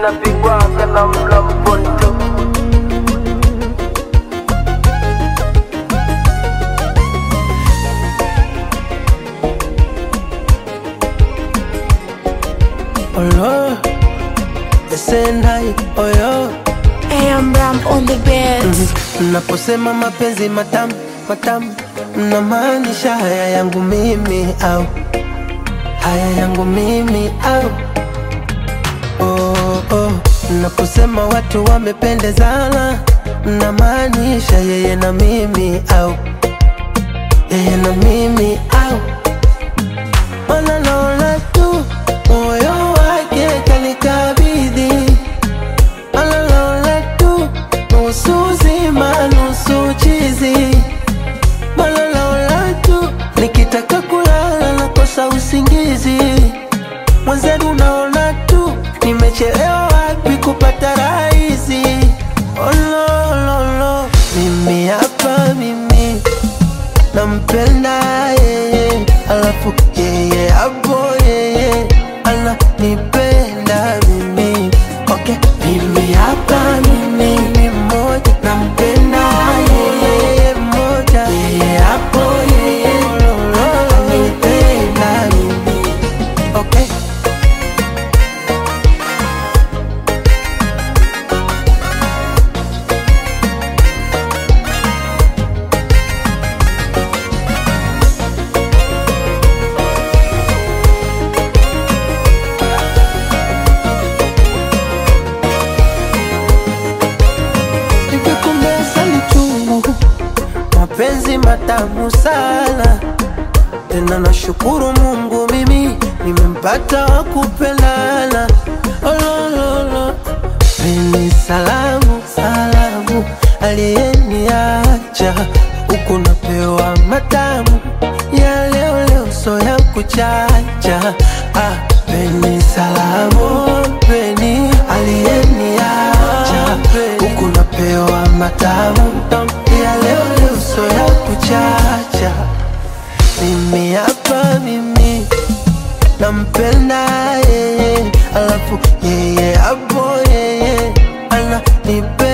napigwa kana mla mponto. Olo, esenai, oyo. AM Ram on the beat. Naposema mapenzi matamu, matamu, mnamaanisha haya yangu mimi au haya yangu mimi au oh. Naposema watu wamependezana, mnamaanisha yeye na mimi au yeye na mimi au Naona tu moyo wake kanikabidhi, naona tu nusu zima nusu chizi, naona tu nikitaka kulala nakosa usingizi. Mwenzeru naona tu nimechelewa wapi kupata raha hizi. Oh no, mimi hapa mimi nampenda yeye, alafu yeye hapo yeye ananipenda mimi. Okay, mimi hapa mimi mmoja nampenda yeye mmoja, yeye hapo yeye ananipenda mimi. Okay. Mapenzi matamu sana, tena nashukuru Mungu mimi nimempata wa kupendana. Olololo, peni salamu, salamu aliyeniacha huku napewa matamu ya leo so ya kuchacha. Peni salamu, peni aliyeniacha huku napewa matamu ya leo so ya kuchacha. Mimi hapa mimi nampenda yeye, alafu yeye hapo yeye ananipenda.